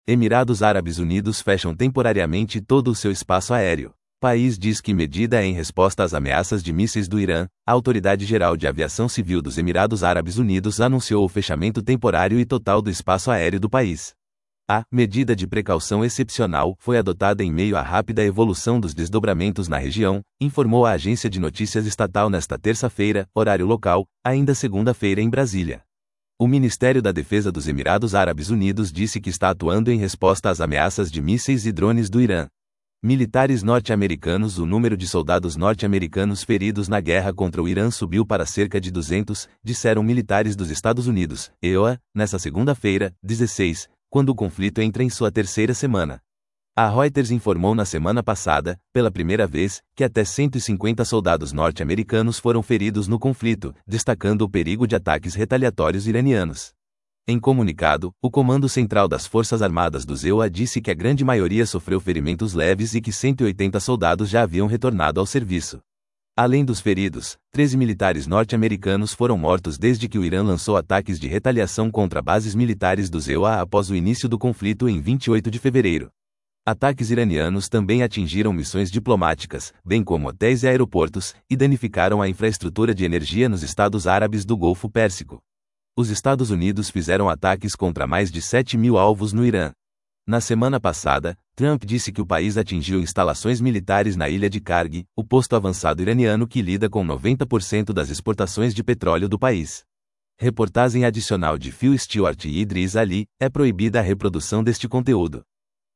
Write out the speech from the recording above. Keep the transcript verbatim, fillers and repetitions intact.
Emirados Árabes Unidos fecham temporariamente todo o seu espaço aéreo. País diz que medida é em resposta às ameaças de mísseis do Irã. A Autoridade Geral de Aviação Civil dos Emirados Árabes Unidos anunciou o fechamento temporário e total do espaço aéreo do país. A medida de precaução excepcional foi adotada em meio à rápida evolução dos desdobramentos na região, informou a agência de notícias estatal nesta terça-feira, horário local, ainda segunda-feira em Brasília. O Ministério da Defesa dos Emirados Árabes Unidos disse que está atuando em resposta às ameaças de mísseis e drones do Irã. Militares norte-americanos. O número de soldados norte-americanos feridos na guerra contra o Irã subiu para cerca de duzentos, disseram militares dos Estados Unidos, E U A, nesta segunda-feira, dezesseis, quando o conflito entra em sua terceira semana. A Reuters informou na semana passada, pela primeira vez, que até cento e cinquenta soldados norte-americanos foram feridos no conflito, destacando o perigo de ataques retaliatórios iranianos. Em comunicado, o Comando Central das Forças Armadas do E U A disse que a grande maioria sofreu ferimentos leves e que cento e oitenta soldados já haviam retornado ao serviço. Além dos feridos, treze militares norte-americanos foram mortos desde que o Irã lançou ataques de retaliação contra bases militares do E U A após o início do conflito em vinte e oito de fevereiro. Ataques iranianos também atingiram missões diplomáticas, bem como hotéis e aeroportos, e danificaram a infraestrutura de energia nos estados árabes do Golfo Pérsico. Os Estados Unidos fizeram ataques contra mais de sete mil alvos no Irã. Na semana passada, Trump disse que o país atingiu instalações militares na ilha de Karg, o posto avançado iraniano que lida com noventa por cento das exportações de petróleo do país. Reportagem adicional de Phil Stewart e Idris Ali. É proibida a reprodução deste conteúdo.